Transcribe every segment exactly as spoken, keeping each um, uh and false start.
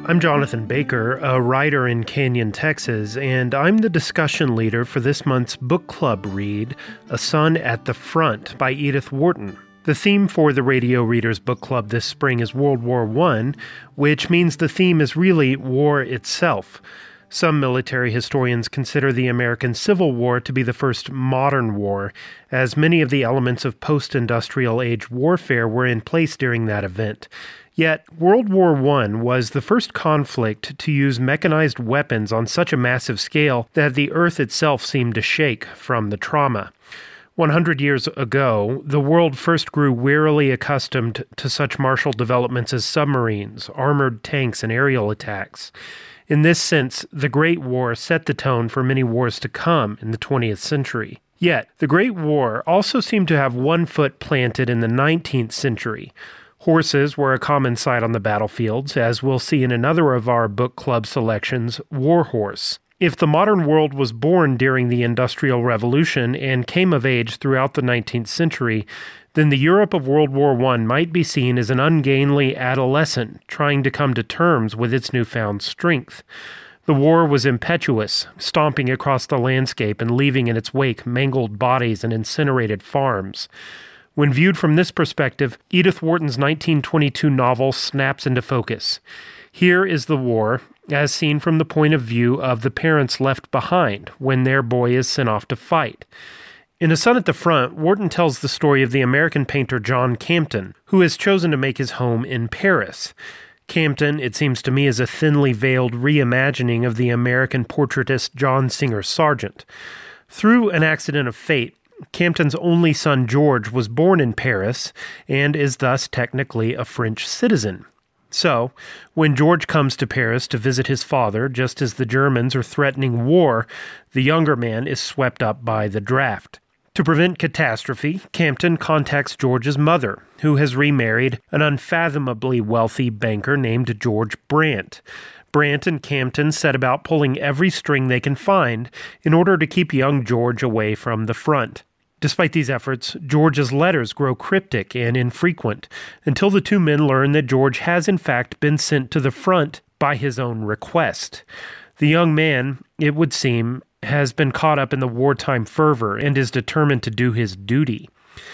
I'm Jonathan Baker, a writer in Canyon, Texas, and I'm the discussion leader for this month's book club read, A Son at the Front by Edith Wharton. The theme for the Radio Readers Book Club this spring is World War One, which means the theme is really war itself. Some military historians consider the American Civil War to be the first modern war, as many of the elements of post-industrial age warfare were in place during that event. Yet, World War One was the first conflict to use mechanized weapons on such a massive scale that the Earth itself seemed to shake from the trauma. one hundred years ago, the world first grew wearily accustomed to such martial developments as submarines, armored tanks, and aerial attacks. In this sense, the Great War set the tone for many wars to come in the twentieth century. Yet, the Great War also seemed to have one foot planted in the nineteenth century. Horses were a common sight on the battlefields, as we'll see in another of our book club selections, War Horse. If the modern world was born during the Industrial Revolution and came of age throughout the nineteenth century, then the Europe of World War One might be seen as an ungainly adolescent trying to come to terms with its newfound strength. The war was impetuous, stomping across the landscape and leaving in its wake mangled bodies and incinerated farms. When viewed from this perspective, Edith Wharton's nineteen twenty-two novel snaps into focus. Here is the war, as seen from the point of view of the parents left behind when their boy is sent off to fight. In A Son at the Front, Wharton tells the story of the American painter John Campton, who has chosen to make his home in Paris. Campton, it seems to me, is a thinly veiled reimagining of the American portraitist John Singer Sargent. Through an accident of fate, Campton's only son George was born in Paris and is thus technically a French citizen. So, when George comes to Paris to visit his father, just as the Germans are threatening war, the younger man is swept up by the draft. To prevent catastrophe, Campton contacts George's mother, who has remarried an unfathomably wealthy banker named George Brandt. Brandt and Campton set about pulling every string they can find in order to keep young George away from the front. Despite these efforts, George's letters grow cryptic and infrequent until the two men learn that George has in fact been sent to the front by his own request. The young man, it would seem, has been caught up in the wartime fervor and is determined to do his duty.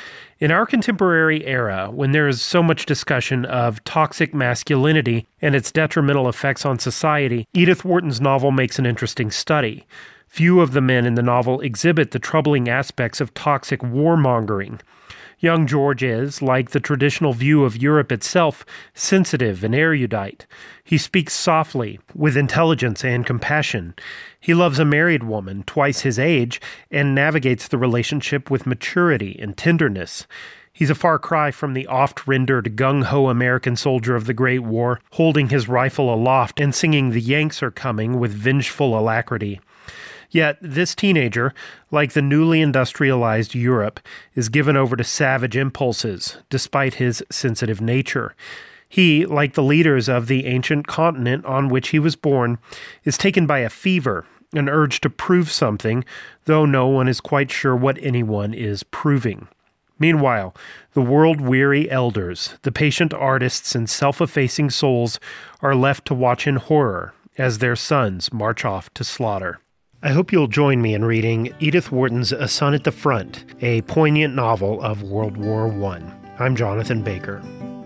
In our contemporary era, when there is so much discussion of toxic masculinity and its detrimental effects on society, Edith Wharton's novel makes an interesting study. Few of the men in the novel exhibit the troubling aspects of toxic warmongering. Young George is, like the traditional view of Europe itself, sensitive and erudite. He speaks softly, with intelligence and compassion. He loves a married woman, twice his age, and navigates the relationship with maturity and tenderness. He's a far cry from the oft-rendered gung-ho American soldier of the Great War, holding his rifle aloft and singing "The Yanks Are Coming" with vengeful alacrity. Yet, this teenager, like the newly industrialized Europe, is given over to savage impulses, despite his sensitive nature. He, like the leaders of the ancient continent on which he was born, is taken by a fever, an urge to prove something, though no one is quite sure what anyone is proving. Meanwhile, the world-weary elders, the patient artists and self-effacing souls, are left to watch in horror as their sons march off to slaughter. I hope you'll join me in reading Edith Wharton's A Son at the Front, a poignant novel of World War One. I'm Jonathan Baker.